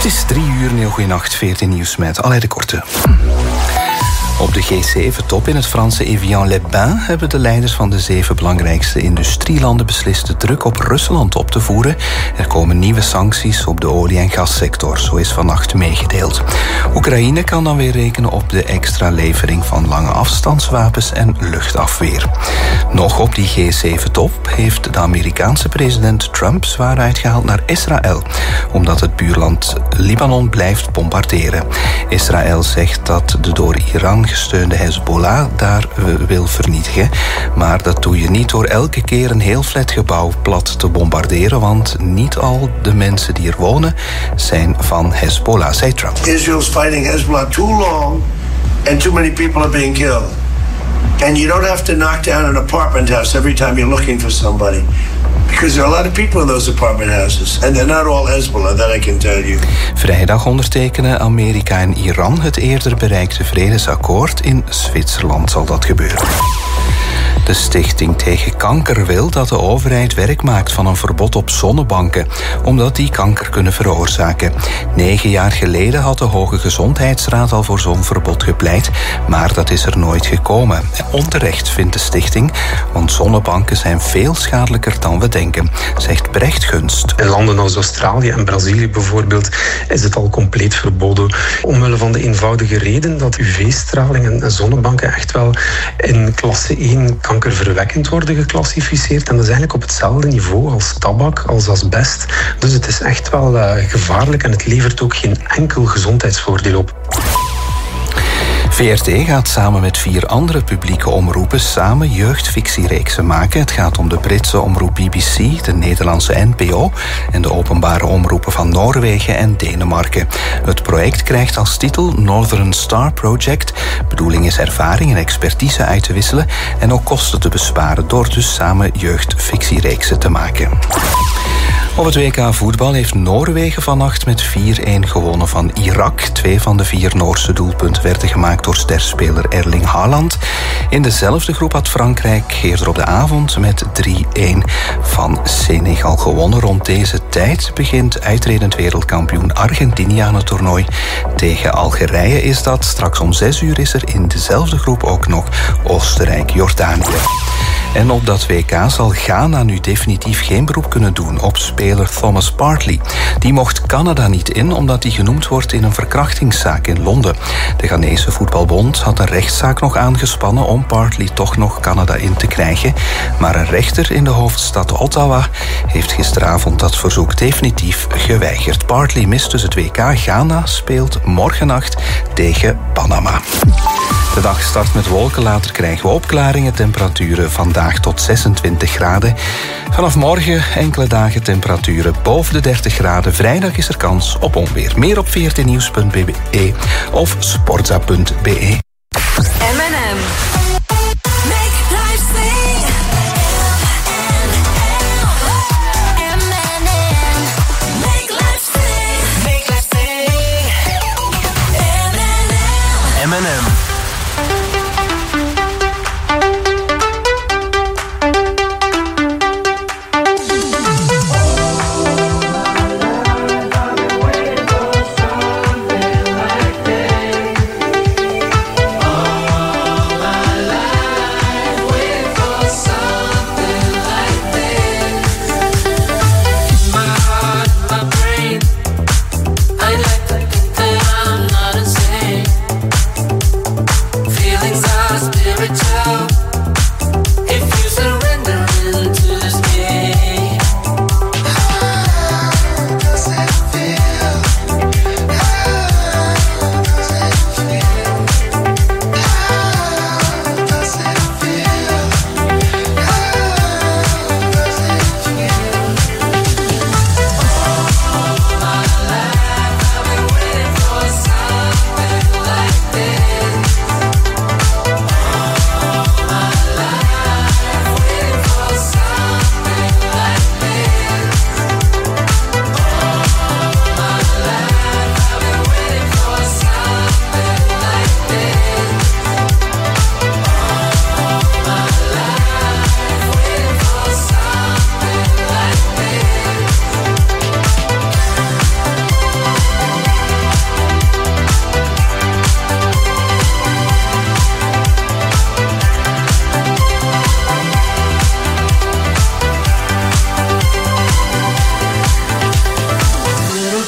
Het is 3 uur, heel goeienacht, 14 nieuws met Alain de Korte. Op de G7-top in het Franse Evian-les-Bains hebben de leiders van de 7 belangrijkste industrielanden beslist de druk op Rusland op te voeren. Er komen nieuwe sancties op de olie- en gassector, zo is vannacht meegedeeld. Oekraïne kan dan weer rekenen op de extra levering van lange afstandswapens en luchtafweer. Nog op die G7-top heeft de Amerikaanse president Trump zwaar uitgehaald naar Israël, omdat het buurland Libanon blijft bombarderen. Israël zegt dat de door Iran gesteunde Hezbollah daar wil vernietigen. Maar dat doe je niet door elke keer een heel flatgebouw plat te bombarderen, want niet al de mensen die er wonen zijn van Hezbollah, zei Trump. Israel's fighting Hezbollah too long and too many people are being killed. And you don't have to knock down an apartment house every time you're looking for somebody. Because there are a lot of people in those apartment houses. And they're not all Hezbollah, that I can tell you. Vrijdag ondertekenen Amerika en Iran het eerder bereikte vredesakkoord. In Zwitserland zal dat gebeuren. De Stichting tegen Kanker wil dat de overheid werk maakt van een verbod op zonnebanken, omdat die kanker kunnen veroorzaken. 9 jaar geleden had de Hoge Gezondheidsraad al voor zo'n verbod gepleit, maar dat is er nooit gekomen. Onterecht, vindt de stichting, want zonnebanken zijn veel schadelijker dan we denken, zegt Brecht Gunst. In landen als Australië en Brazilië bijvoorbeeld is het al compleet verboden. Omwille van de eenvoudige reden dat UV-straling en zonnebanken echt wel in klasse 1 kankerverwekkend worden geclassificeerd. En dat is eigenlijk op hetzelfde niveau als tabak, als asbest. Dus het is echt wel gevaarlijk en het levert ook geen enkel gezondheidsvoordeel op. VRT gaat samen met 4 andere publieke omroepen samen jeugdfictiereeksen maken. Het gaat om de Britse omroep BBC, de Nederlandse NPO en de openbare omroepen van Noorwegen en Denemarken. Het project krijgt als titel Northern Star Project. Bedoeling is ervaring en expertise uit te wisselen en ook kosten te besparen door dus samen jeugdfictiereeksen te maken. Op het WK voetbal heeft Noorwegen vannacht met 4-1 gewonnen van Irak. 2 van de 4 Noorse doelpunten werden gemaakt door sterspeler Erling Haaland. In dezelfde groep had Frankrijk eerder op de avond met 3-1 van Senegal gewonnen. Rond deze tijd begint uitredend wereldkampioen Argentinië aan het toernooi. Tegen Algerije is dat. Straks om 6 uur is er in dezelfde groep ook nog Oostenrijk-Jordanië. En op dat WK zal Ghana nu definitief geen beroep kunnen doen op speler Thomas Partey. Die mocht Canada niet in omdat hij genoemd wordt in een verkrachtingszaak in Londen. De Ghanese voetbalbond had een rechtszaak nog aangespannen om Partey toch nog Canada in te krijgen. Maar een rechter in de hoofdstad Ottawa heeft gisteravond dat verzoek definitief geweigerd. Partey mist dus het WK. Ghana speelt morgennacht tegen Panama. De dag start met wolken, later krijgen we opklaringen. Temperaturen vandaag tot 26 graden. Vanaf morgen enkele dagen temperaturen boven de 30 graden. Vrijdag is er kans op onweer. Meer op 14nieuws.be of sportza.be. M&M. Make life sing. M&M. Make life sing. Make life sing. M&M. M&M.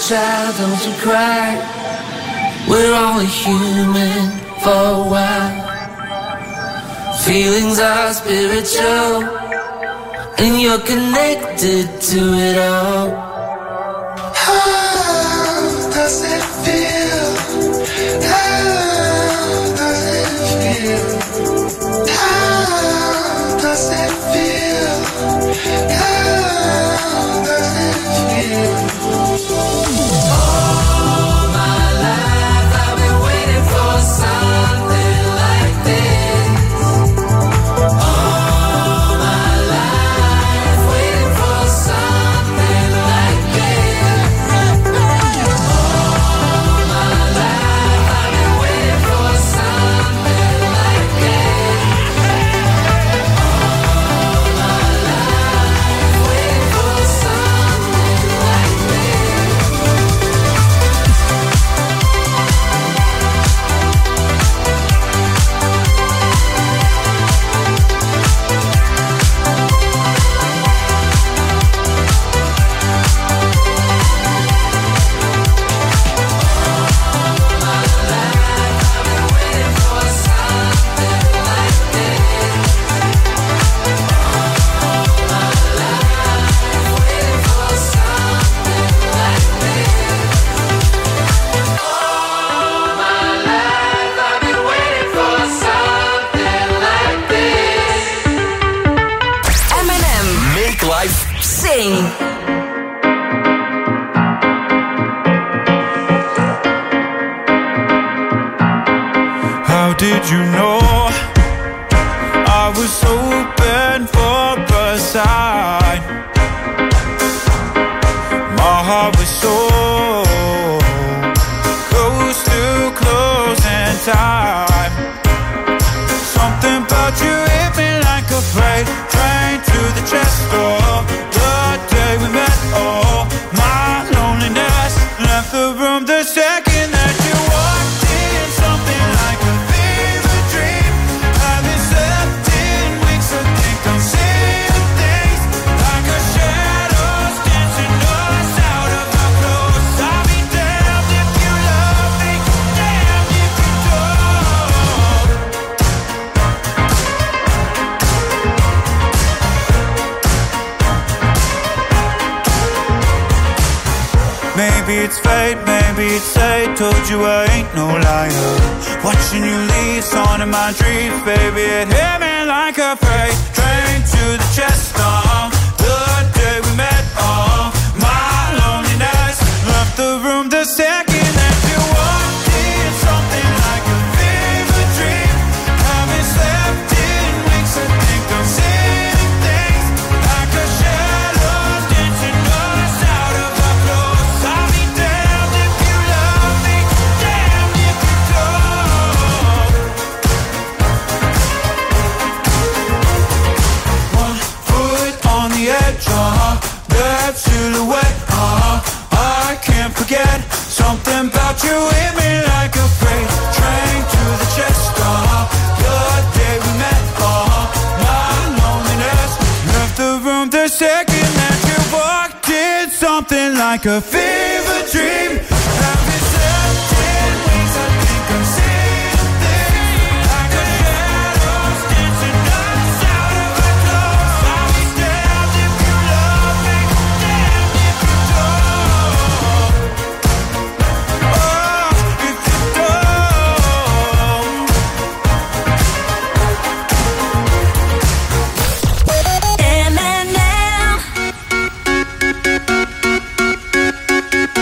child, don't you cry. We're only human for a while. Feelings are spiritual, and you're connected to it all. How does it feel? How does it feel? How does it feel? How does it feel? All my life I've been waiting for something like this. All my life waiting for something like this. All my life I've been waiting for something like this. All my life waiting for something like this. M&M. Make life sing. How did you know I was open for a sign? My heart was so close to closing time. Something about you hit me like a freight train to the chest door. The day we met, oh, my loneliness left the room the second that you walked in. Something like a fever dream. Haven't slept in weeks, I think I'm seeing things like a shadows dancing us out of our clothes. I'll be damned if you love me, damned if you don't. Maybe it's fate, maybe it's fate. Told you I ain't no liar. Watching you leave, on in my dreams, baby, it hit me like a freight train to the chest. The day we met, my loneliness left the room the second that you walked in. Something like a fever dream. Haven't slept in weeks, I think I'm seeing things like a shadows dancing us out of our clothes. I'll be damned if you love me, damned if you don't. One foot on the edge, that silhouette, I can't forget. Something about you hit me like a freight train to the chest. The day we met, my loneliness left the room the second that you walked in. Something like a fever dream. Haven't slept in weeks, I think I'm seeing things like a shadows dancing us out of our clothes. I'll be damned if you love me, damned if you don't. Oh, if you don't. M&M.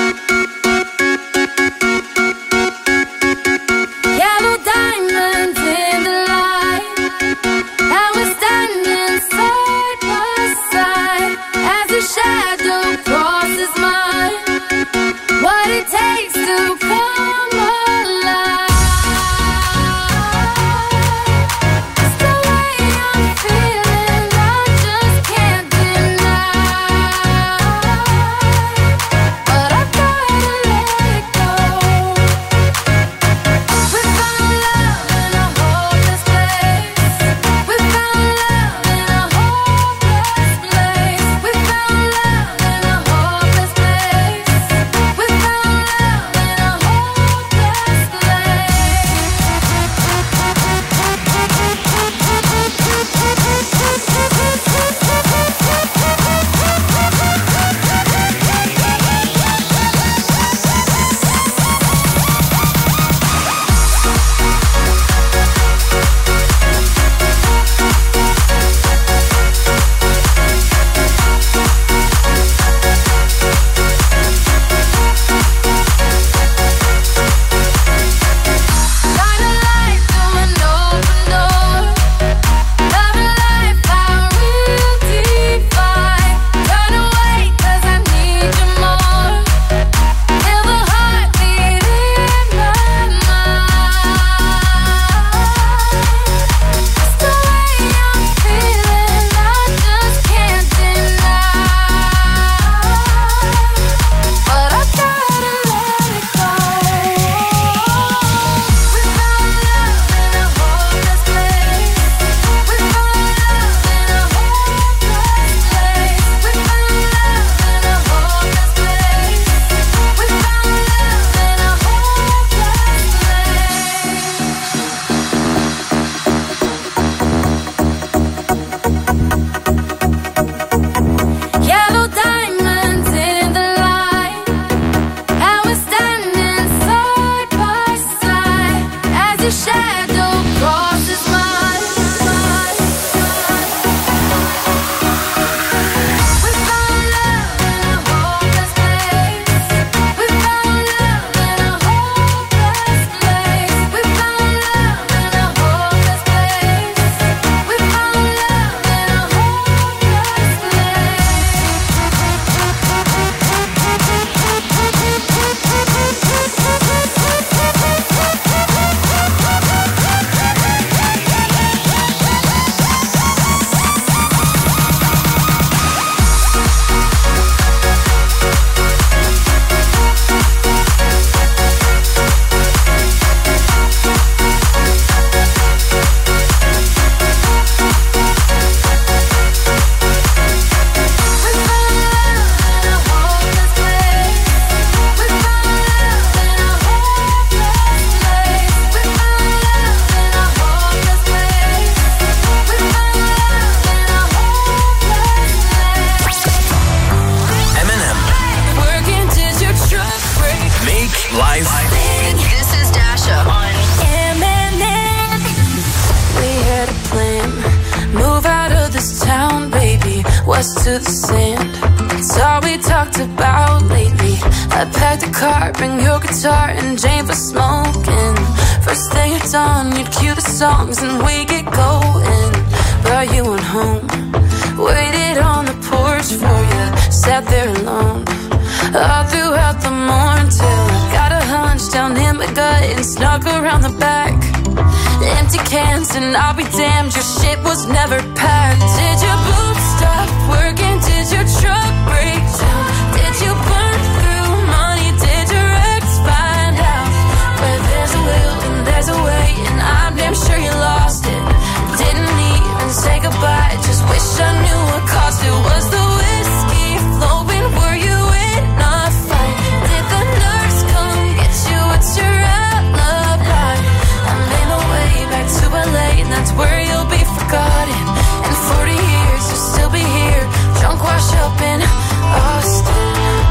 live. This is Dasha on M&M. We had a plan. Move out of this town, baby. West to the sand. It's all we talked about lately. I packed a car, bring your guitar and Jane for smoking. First thing you're done, you'd cue the songs and we get going. Brought you on home, waited on the porch for you, sat there alone all throughout the morning till I got a hunch down in my gut and snuck around the back. Empty cans and I'll be damned, your shit was never packed. Did your boots stop working? Did your truck break down? Did you burn through money? Did your ex find out? Where there's a will and there's a way, and I'm damn sure you lost it. Didn't even say goodbye, just wish I knew what caused it. Was the whiskey flowing? Were you in a fight? Did the nurse come get you? What's your alibi? I made my way back to LA, and that's where you'll be forgotten. In 40 years you'll still be here, drunk, wash up in Austin.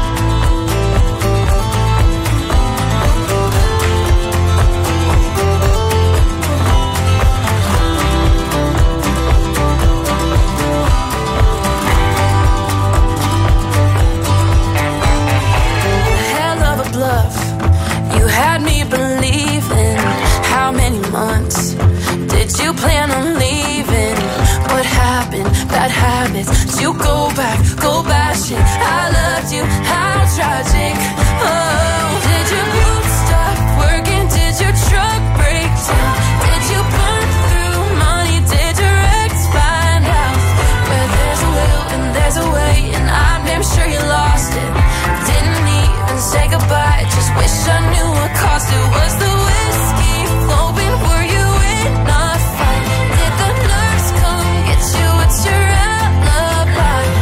Bluff. You had me believing. How many months did you plan on leaving? What happened? Bad habits. Did you go back? Go bashing. I loved you. How tragic. Oh, did your boots stop working? Did your truck break down? Did you burn through money? Did your ex find out? Where there's a will and there's a way, and I'm damn sure you lost it. Didn't even say goodbye, just wish I knew what caused it. Was the whiskey flowing? Were you in a fight? Did the nurse come get you? What's your alibi?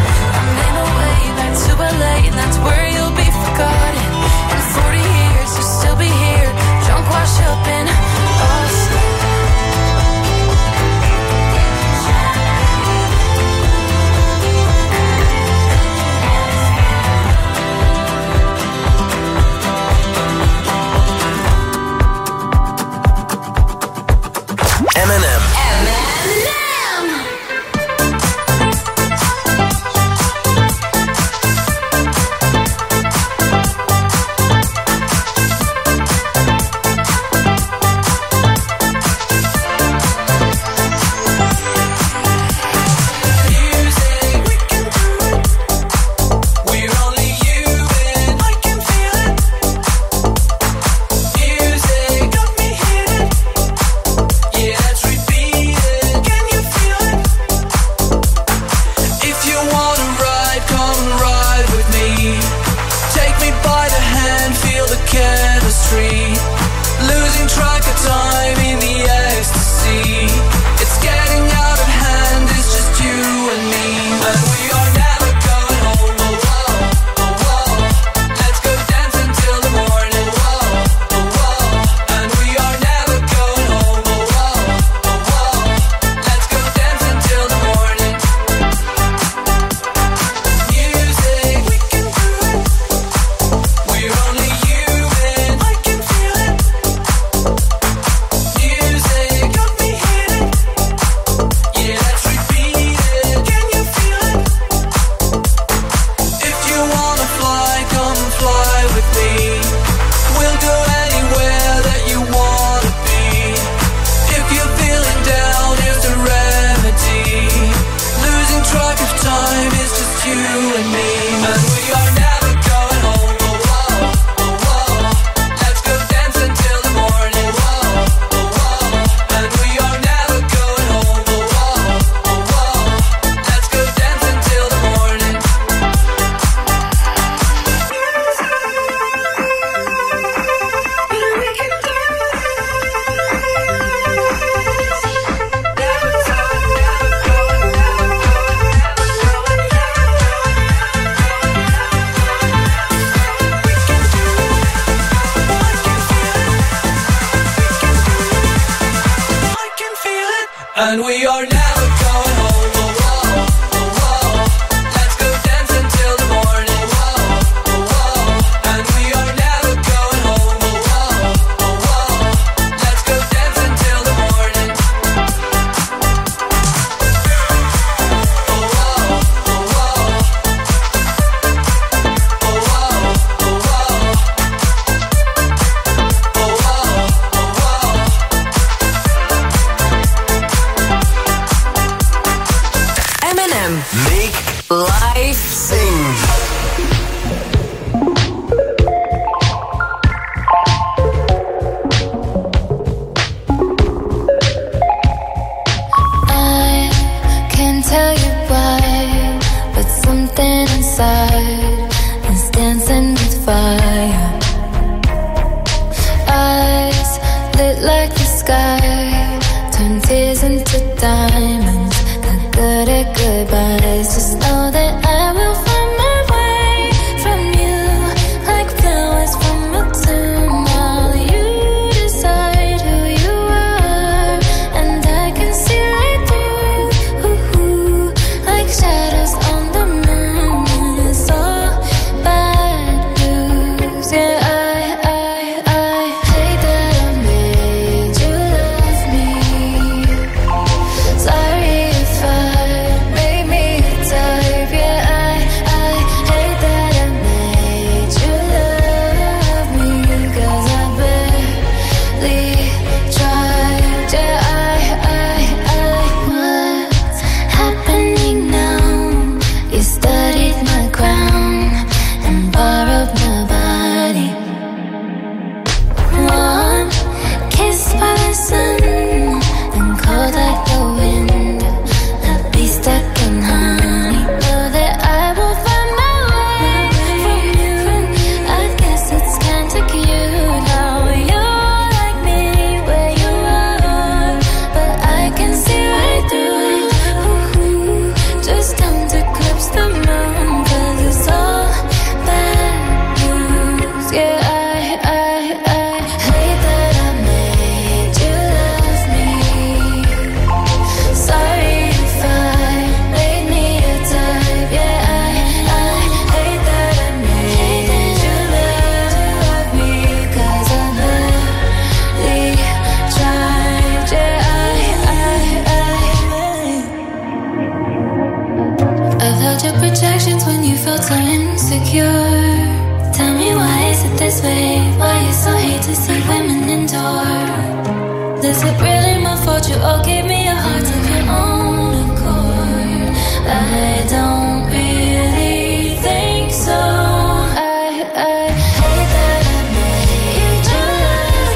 this way? Why you so hate to see women endure? Is it really my fault you all gave me a heart of your own accord? I don't really think so. I hate that I made you love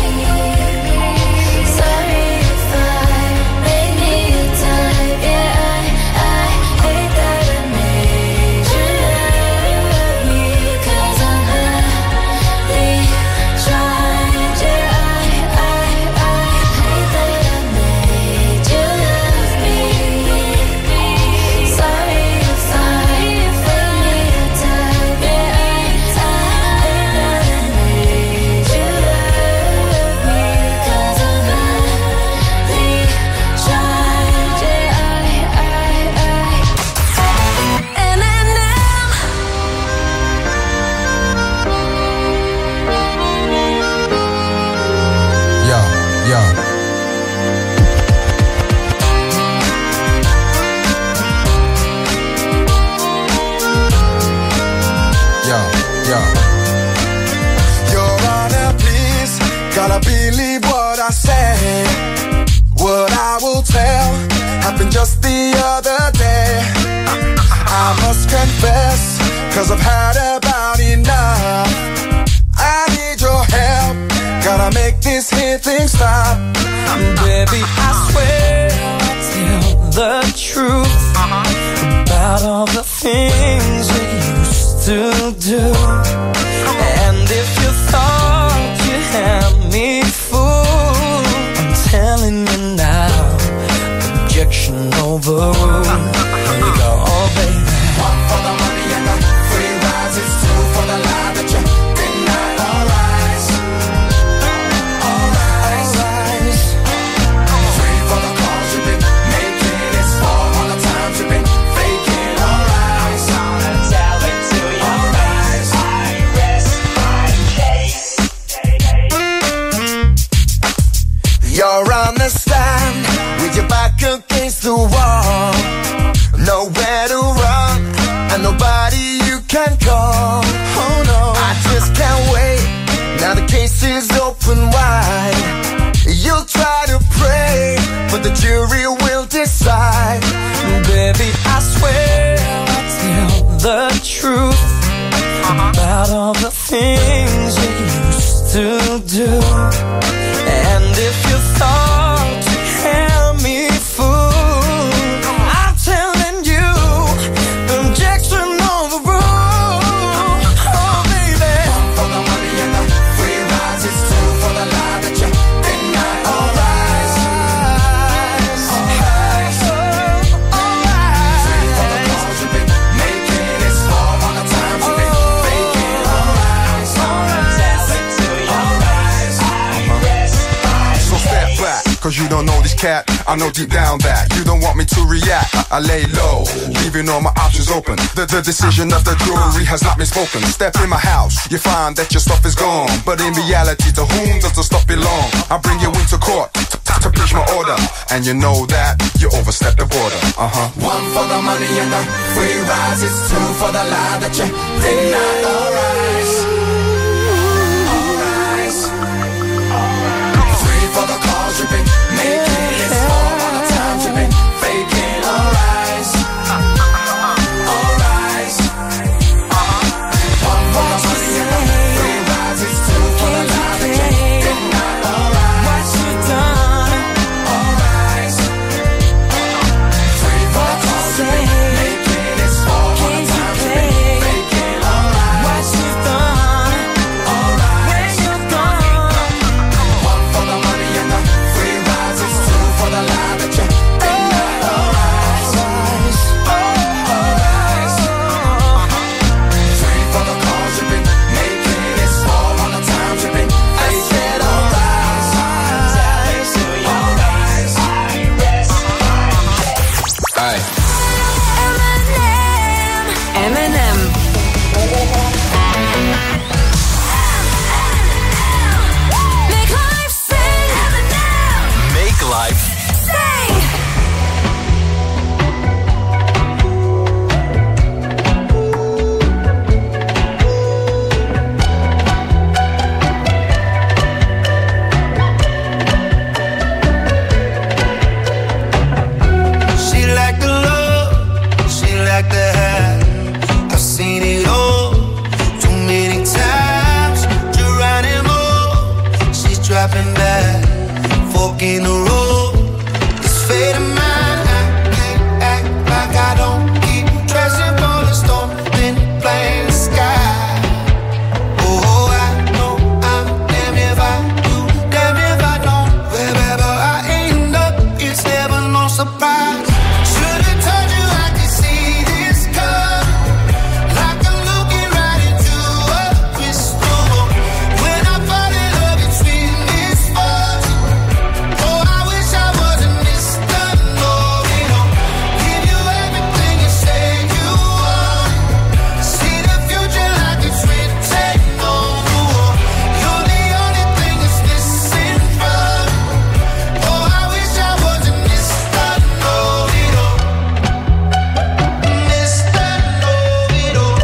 me. Sorry if I made me a type. Yeah, I hate that I made you love me. 'Cause I'm really trying. Yeah, I hate that I made you love me. Sorry if I made me a type. Yeah, I hate that I made you love me. 'Cause I'm really trying. Yeah, and then Yeah. Your Honor, please, gotta believe what I say. What I will tell happened just the other day. I must confess, 'cause I've had about enough. I need your help, gotta make this here thing stop. Baby, I swear I'll tell the truth about all the things we used to do. And if you thought you had me fooled, I'm telling you now, objection overruled. Here we go, oh baby. One for the money and the free rides, it's two for the lie that you deny. All rise, all rise, three for the calls you've been making, it's four all the times you've been faking. All rise, I'm gonna tell it to you. All rise, I rest my case. You're on the stand with your back against the wall, nowhere to run and nobody you can call. Oh no, I just can't wait. Now the case is open wide. You'll try to pray, but the jury will decide. Baby, I swear I'll tell the truth about all the things we used to do. And if you thought you had me fooled, I'm telling you, objection overruled. Oh baby, One for the money and the free rides, it's two for the lie that you deny. All rise, all rise, three for the calls you've been making, it's four all the times you've been faking. All rise, all rise, so step back, 'cause you don't know this cat. I know deep down that you don't want me to react. I lay low, leaving all my options open. The decision of the jury has not been spoken. Step in my house, you find that your stuff is gone. But in reality, to whom does the stuff belong? I bring you into court to preach my order, and you know that you overstepped the border. One for the money and the free rides, it's two for the lie that you deny. All rise, all rise, three for the calls you've been making, it's four all the times you've been faking. All rise, all rise, one for the money and the free rides, it's two for the lie that you deny. All rise, what you done? all rise, three for the calls you've been making, it's four all the times you've been faking. All rise. fork in the road. It's fate of mine. I can't act like I don't keep dressing for the storm, then playing the sky. Oh, I know I'm damn if I do, damn if I don't. Wherever I end up, it's never no surprise. Should've told you I could see this coming, like I'm looking right into a crystal ball. When I fall in love, it's with misfortune. Oh, I wish I wasn't Mr. Know-it-all. Give you everything you say you want. See the future like it's written on the wall. You're the only thing that's missing from me. Oh, I wish I wasn't Mr. Know-it-all. Mr. Know-it-all.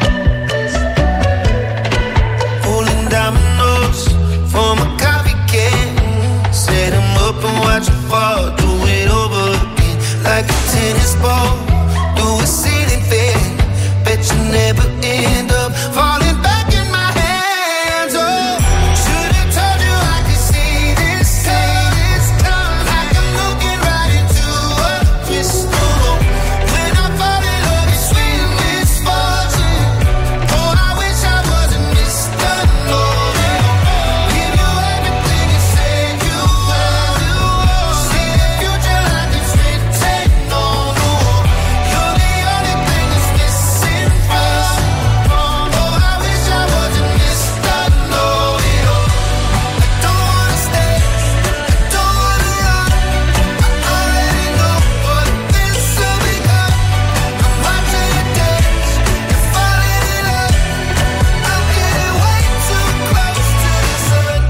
Rolling dominoes from a coffee can. Set 'em up and watch 'em fall. Do it over again like a tennis ball. Do a ceiling fan. Bet you never end up falling back in my hands. Oh, should've told you I could see this coming, like I'm looking right into a crystal ball. When I fall in love, it's with misfortune. Oh, I wish I wasn't Mr. Know-it-all. Give you everything you say you want. See the future like it's written on the wall. You're the only thing that's missing from me. Oh, I wish I wasn't Mr. Know-it-all. I don't wanna stay, I don't wanna run. I already know what this will become. I'm watching you dance, you're falling in love. I'm getting way too close to the sun.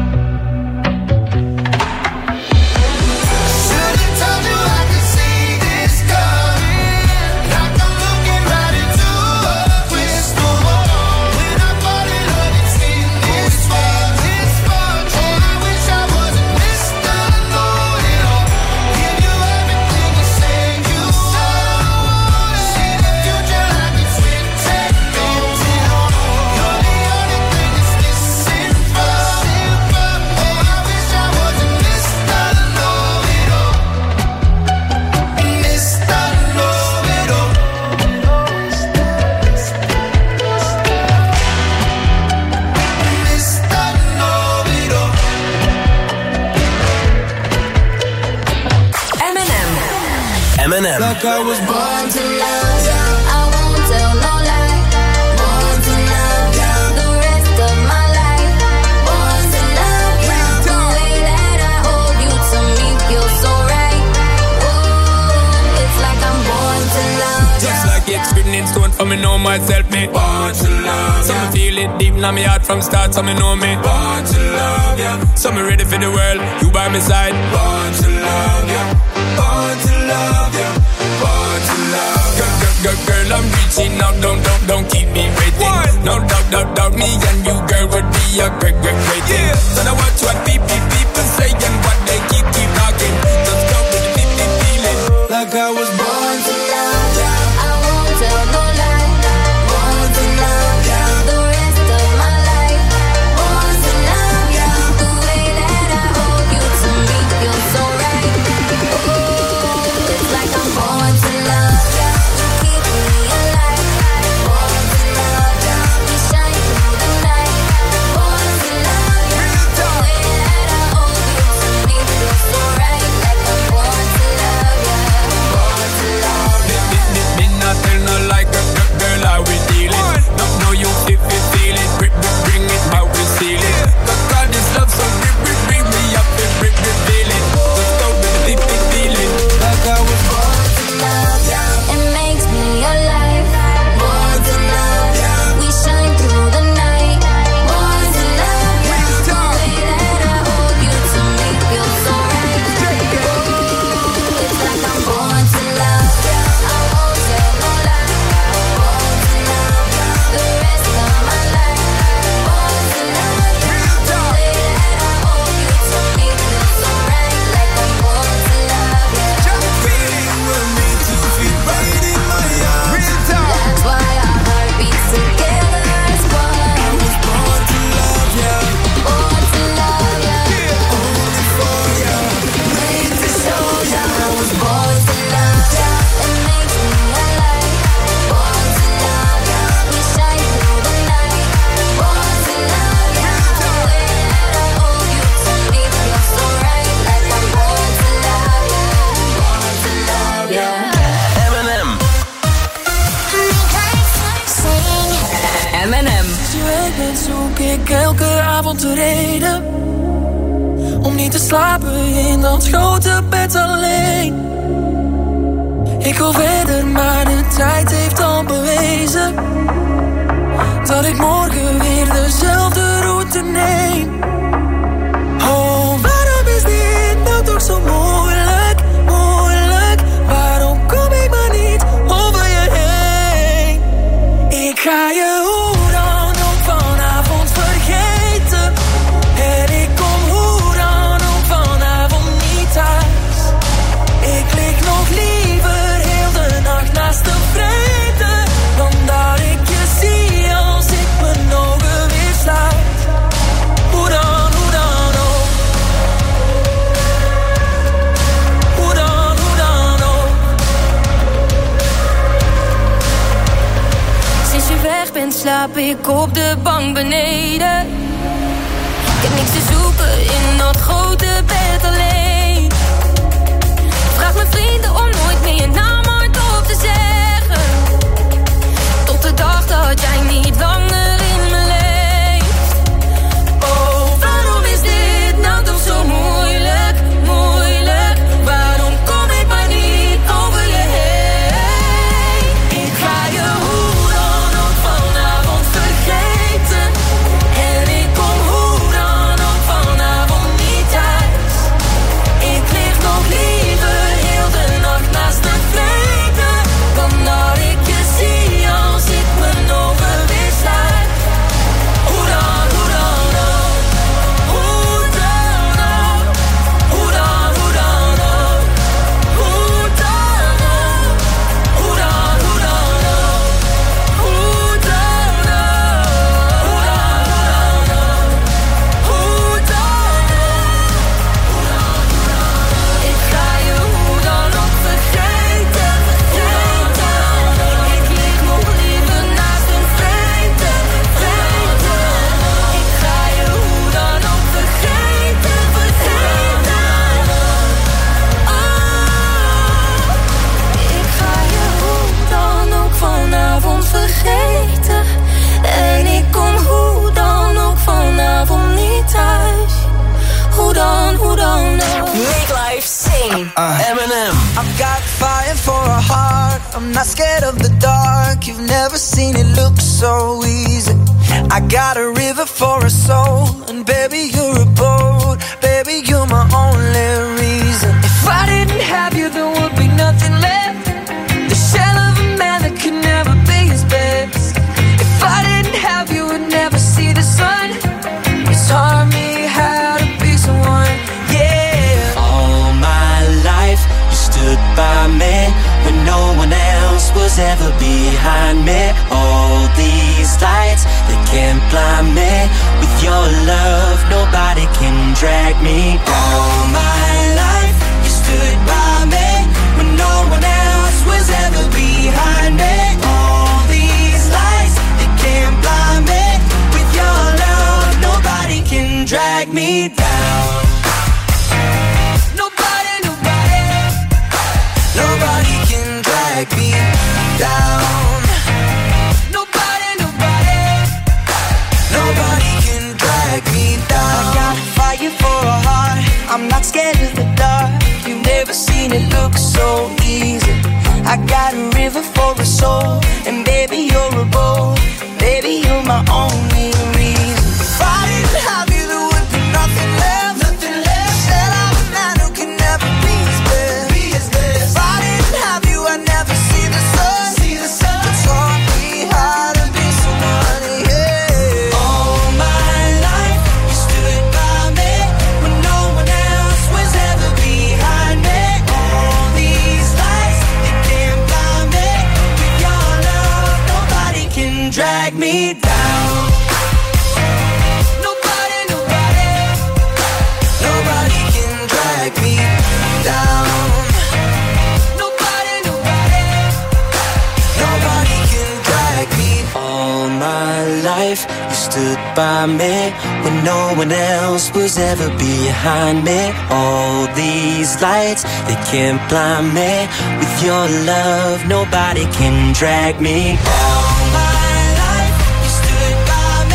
Should've told you I could see this coming, like I'm looking right into a crystal ball. When I fall in love, it's in this fortune. Oh, I wish I wasn't Mr. Know-it-all. Give you everything you say you want. See the future like it's written on the wall. You're the only thing that's missing from me. Oh, I wish I wasn't Mr. Know-it-all. Mr. Know-it-all. Mr. Know-it-all. Eminem. Like I was born to love ya. I won't tell no lie. Born to love ya. The rest of my life, born to love you. The way that I hold you to me feels so right. Oh, it's like I'm born to love you. Just like it's written in stone for me know myself, me born to love ya. So me feel it deep in my heart from start, so me know me born to love ya. So me ready for the world, you by my side. Born to love ya. Born to love ya. Born to love ya. Girl, I'm reaching out, don't keep me waiting. No doubt, me and you, girl, would be a great thing. So now watch what people say and what they keep talking. Just go with the feeling. Like I was born to love ya. I won't tell no lie. Born to love you. The rest of my life, born to love you. The way that I hold you to me feels so right. Oh, it's like I'm born to love you. You keep me alive. Born to love you. We shine through the night. Born to love you. The way that I Als je weg bent zoek ik elke avond de reden om niet te slapen in dat grote bed alleen. Ik wil verder, maar de tijd heeft al bewezen dat ik morgen weer dezelfde route neem. Oh, waarom is dit nou toch zo moeilijk, moeilijk? Waarom kom ik maar niet over je heen? Ik ga je hoe dan ook vanavond vergeten. En ik kom hoe dan ook vanavond niet thuis. Ik lig nog liever heel de nacht naast de vrede dan dat ik je zie als ik mijn ogen weer sluit. Hoe dan ook. Hoe dan ook. Sinds je weg bent slaap ik op de bank beneden. Ik heb niks te zoeken in dat grote bed alleen. Vraag mijn vrienden om nooit meer je naam hardop te zeggen. Tot de dag dat jij niet langer in me leeft. Oh, waarom is dit nou toch zo moeilijk, moeilijk? Waarom kom ik maar niet over je heen? Ik ga je hoe dan ook vanavond vergeten. En ik kom hoe dan ook vanavond niet thuis. Ik lig nog liever heel de nacht naast de vrede dan dat ik je zie als ik mijn ogen weer sluit. Hoe dan ook. Hoe dan ook. Hoe dan ook. Hoe dan ook. Hoe dan ook. Hoe dan ook. Ik ga je hoe dan ook vergeten. Ik lig nog liever naast een vrede. Ik ga je hoe dan ook vergeten. Ik ga je hoe dan ook vanavond vergeten. En ik kom hoe dan ook vanavond niet thuis. Hoe dan ook. Make life sing. Eminem. I've got fire for a heart. I'm not scared of the dark. You've never seen it look so easy. I got a river for a soul. And baby, you're a boat. Baby, you're my only reason. If I didn't have you, there would be nothing left. The shell of a man that could never be his best. If I didn't have you, would never see the sun. You taught me how to be someone. Yeah. All my life, you stood by me when no one else was ever behind me. All these lights, they can't blind me. With your love, nobody can drag me down. All my life, you stood by me when no one else was ever behind me. All these lights, they can't blind me. With your love, nobody can drag me down. Nobody can drag me down. Nobody can drag me down. I got fire for a heart. I'm not scared of the dark. You've never seen it look so easy. I got a river for a soul. And baby, you're a boat. Baby, you're my only reason. If I didn't have you, there would be nothing left. Nothing left. Said I'm a man who can never be his best. If I didn't have you, I'd never see the sun. You taught me how to be someone, yeah. All my life, you stood by me when no one else was ever behind me. All these lights, they can't blind me. With your love, nobody can drag me down. Nobody can drag me down. Nobody can drag me. All my life, you stood by me when no one else was ever behind me. All these lights, they can't blind me. With your love, nobody can drag me down. All my life, you stood by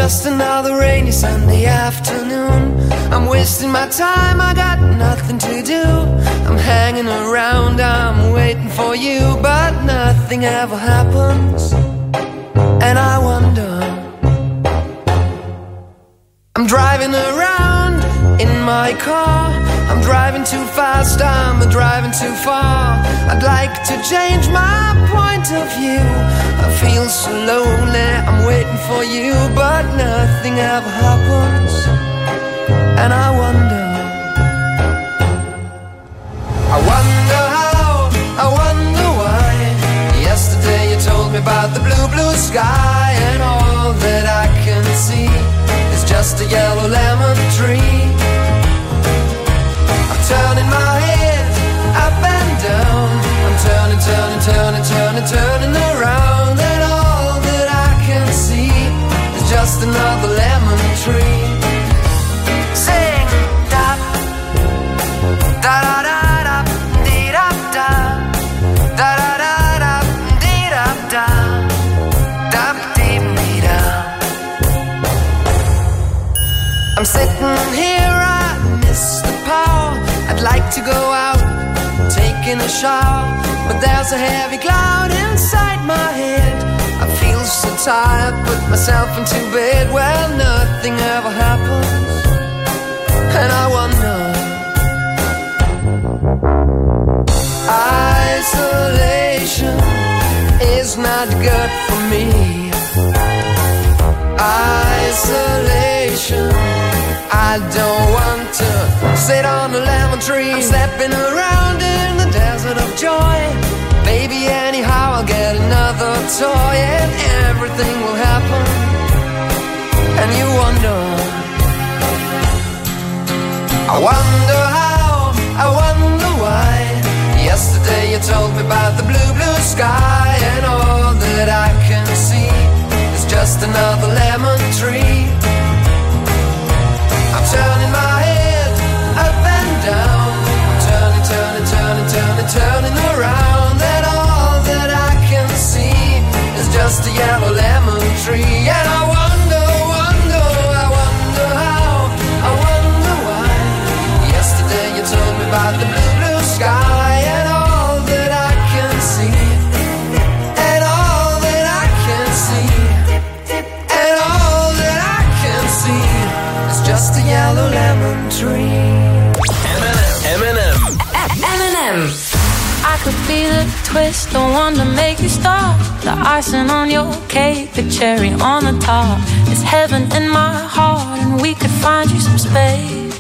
just another rainy Sunday afternoon. I'm wasting my time, I got nothing to do. I'm hanging around, I'm waiting for you, but nothing ever happens. And I wonder, I'm driving around in my car. I'm driving too fast, I'm driving too far. I'd like to change my point of view. I feel so lonely, I'm waiting for you, but nothing ever happens. And I wonder how, I wonder why. Yesterday you told me about the blue, blue sky, and all that I can see is just a yellow lemon tree. I'm turning my head up and down. I'm turning, turning, turning, turning, turning around, and all that I can see is just another lemon tree. Sing da da da da da dee da da da da da da dee da da da dee dee da. I'm sitting here, I miss the power. I'd like to go out, taking a shower, but there's a heavy cloud inside my head. I feel so tired, put myself into bed. Well, nothing ever happens. And I wonder, isolation is not good for me. Isolation, I don't want to sit on a lemon tree. I'm stepping around in the desert of joy. Baby, anyhow I'll get another toy, and everything will happen. And you wonder, I wonder how, I wonder why. Yesterday you told me about the blue, blue sky, and all that I can see is just another lemon tree. I'm turning my head up and down. I'm turning, turning, turning, turning, turning around, and all that I can see is just a yellow lemon tree. And I wonder, wonder, I wonder how, I wonder why. Yesterday you told me about the blue, blue sky, and all that I can see, and all that I can see, and all that I can see is just a yellow lemon tree. Eminem. I could be the twist, the one to make you stop, the icing on your cake, the cherry on the top. It's heaven in my heart, and we could find you some space.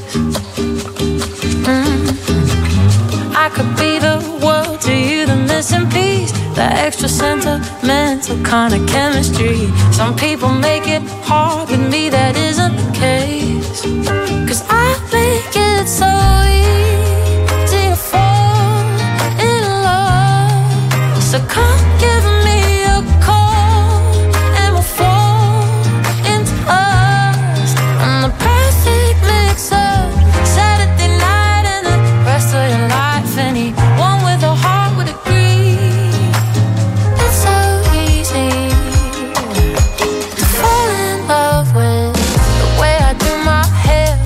I could be the world to you, the missing piece, the extra sentimental kind of chemistry. Some people make it hard, with me that isn't the case. 'Cause I make it so easy to fall in love. So come give me a call, and we'll fall into us. I'm the perfect mix of Saturday night and the rest of your life. Anyone with a heart would agree. It's so easy to fall in love with the way I do my hair,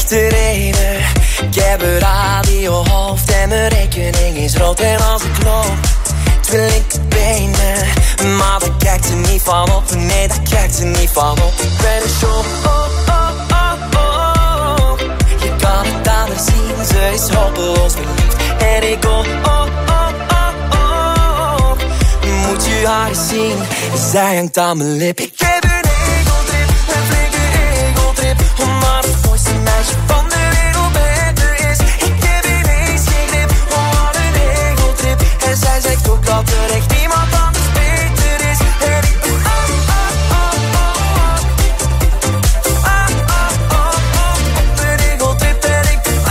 de reden. Ik heb een radiohoofd en mijn rekening is rood. En als ik loop, twee linkerbenen. Maar daar kijkt ze niet van op, nee, daar kijkt ze niet van op. Ik ben een show, je kan het aan haar zien, ze is hopeloos verliefd. En ik moet je haar eens zien, zij hangt aan mijn lip. Ik heb een egeltrip, een flinke egeltrip. Maar het mooiste meisje van de wereld beter is. Ik heb ineens geen grip, wat een egeltrip. En zij zegt ook dat er echt niemand anders beter is. En ik ben op een egeltrip. En ik ben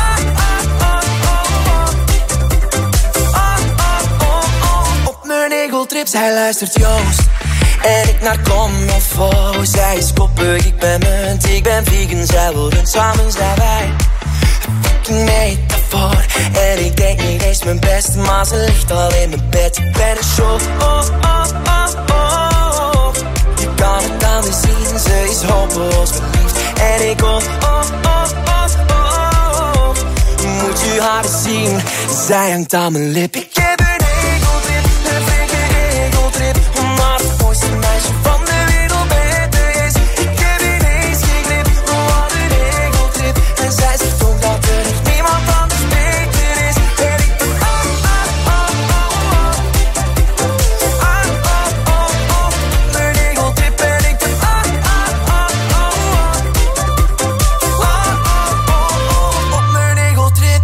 op mijn egeltrip. Zij luistert Joost en ik naar Comofo. Zij is koppig, ik ben munt, ik ben vegan, zij wil rund. Samen zijn wij fucking metafoor. En ik denk niet eens mijn best, maar ze ligt al in mijn bed. Ik ben een show, je kan het aan haar zien, ze is hopeloos verliefd. En ik moet je haar eens zien, zij hangt aan mijn lip. Ik heb een egeltrip, een flinke egeltrip. Maar het mooiste meisje van de wereld beter is. Ik heb ineens geen grip, wat een egeltrip. En zij zegt ook dat er echt niemand anders beter is. En ik ben mijn egeltrip. En ik ben op mijn egeltrip.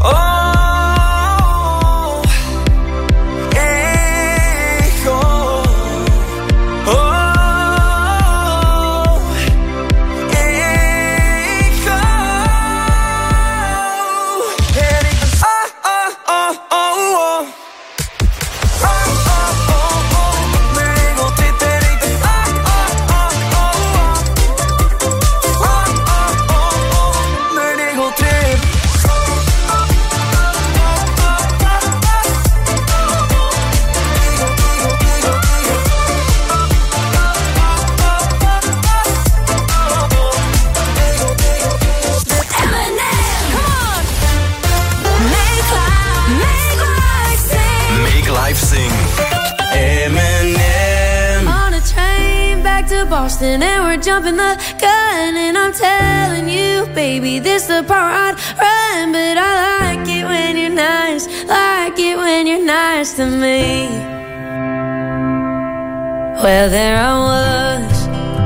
Boston and we're jumping the gun. And I'm telling you, baby, this the part I'd run. But I like it when you're nice, like it when you're nice to me. Well, there I was,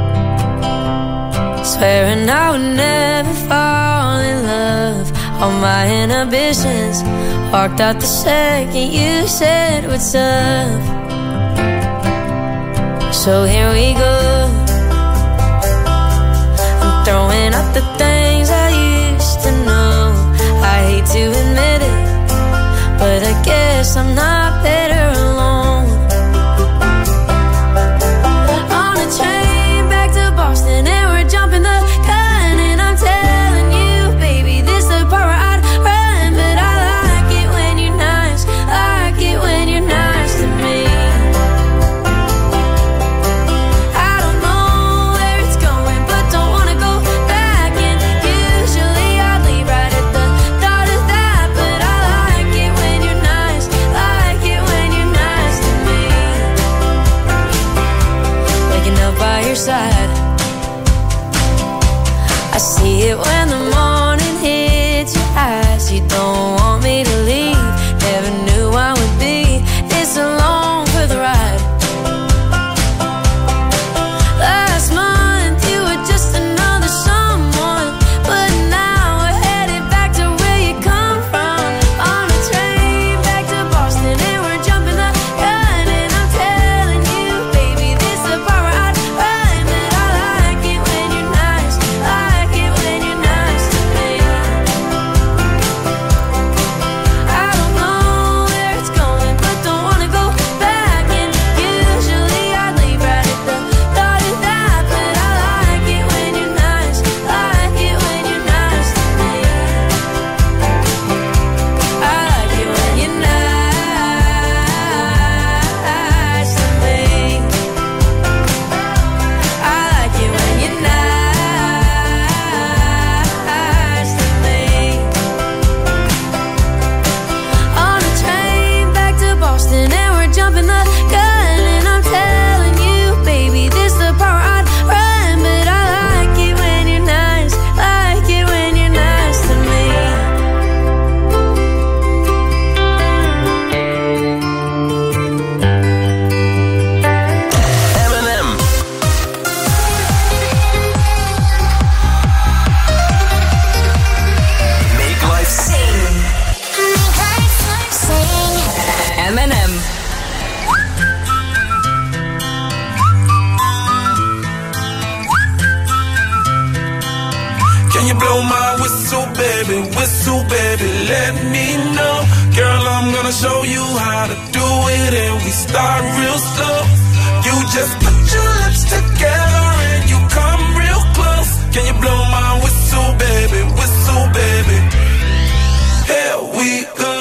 swearing I would never fall in love. All my inhibitions walked out the second you said what's up. So here we go, I'm throwing out the things I used to know. I hate to admit it, but I guess I'm not better alone. On a train back to Boston and we're jumping the gun. And I'm telling you, baby, this the part where I'd run. But I like it when you're nice, like it when you're nice to me. blow my whistle, baby, let me know. Girl, I'm gonna show you how to do it, and we start real slow. You just put your lips together and you come real close. Can you blow my whistle, baby, here we go.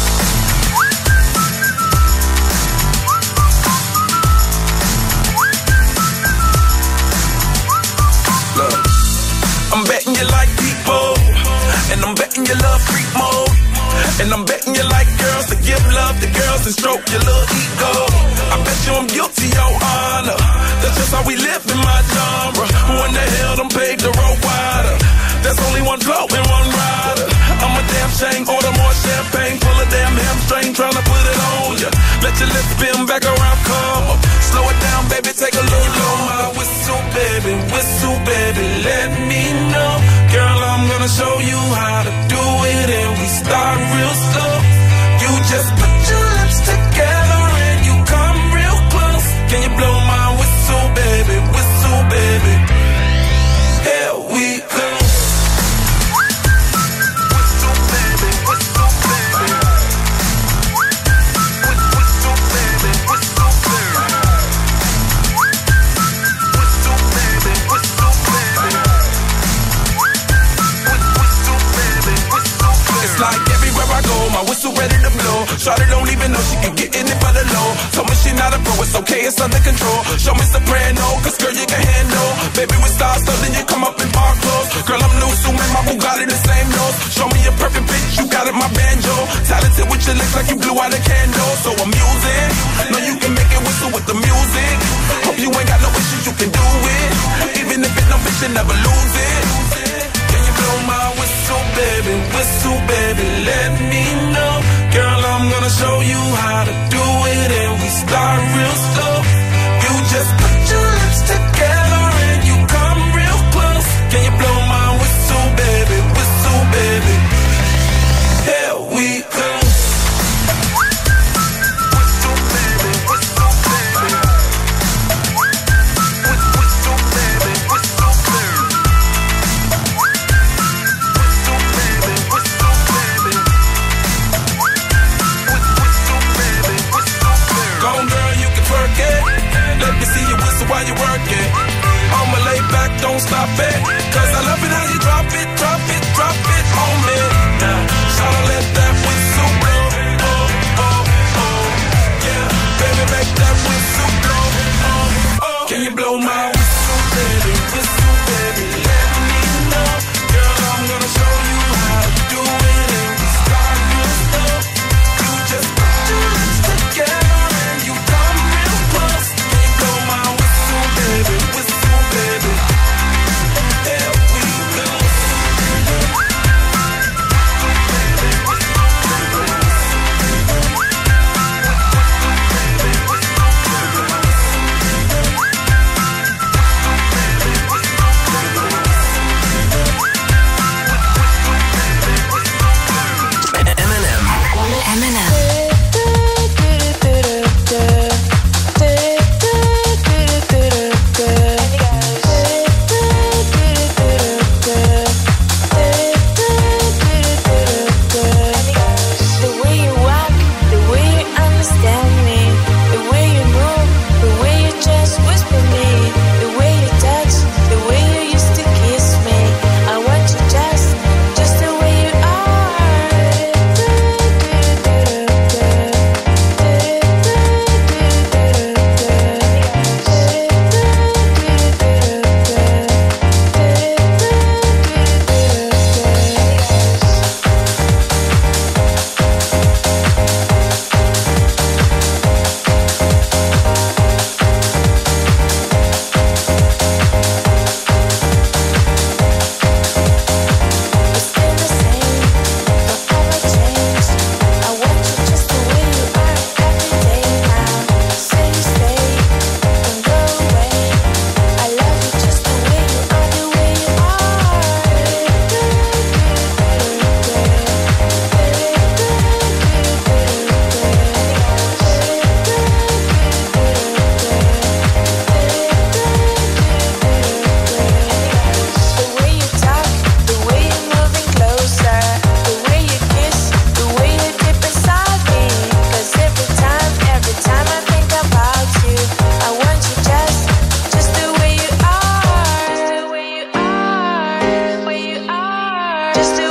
Look, I'm betting you like people, and I'm betting you love freak mode, and I'm betting you like girls to give love to girls and stroke your little ego. I bet you I'm guilty, your honor. That's just how we live in my genre. Who in the hell done paved the road wider? There's only one flow and one rider. I'm a damn shame, order more champagne, pull a damn hamstring, tryna put it on ya. Let your lips spin back around, come up. Slow it down, baby, take a little blow my whistle, baby, let me know. Girl, I'm gonna show you how to do it, and we start real slow. You just put your lips together and you come real close. Can you blow my whistle, baby, here we go. Like everywhere I go, my whistle ready to blow. Shawty don't even know she can get in it for the low. Told me she not a pro, it's okay, it's under control. Show me soprano, cause girl you can handle. Baby with stars, so then you come up in bar clothes. Girl I'm new, so man, my Bugatti the same nose. Show me a perfect pitch, you got it, my banjo. Talented with your lips like you blew out a candle. So amusing, know you can make it whistle with the music. Hope you ain't got no issues, you can do it. Even if it's no bitch, you never lose it. Can you blow my whistle, baby, let me know. Girl, I'm gonna show you how to do it, and we start real slow. You just put your lips together and you come real close. Can you blow my whistle, baby, here we go. Let me see you whistle while you work it. I'ma lay back, don't stop it. Cause I love it how you drop it on me. Now, shout let that whistle blow. Oh, oh, oh. Yeah, baby, make that whistle blow. Oh, oh. Can you blow my whistle, baby, let me know. Girl, I'm gonna show you how to do it, and we start real slow. You just put your lips together and you come real close. Baby, here we go. just do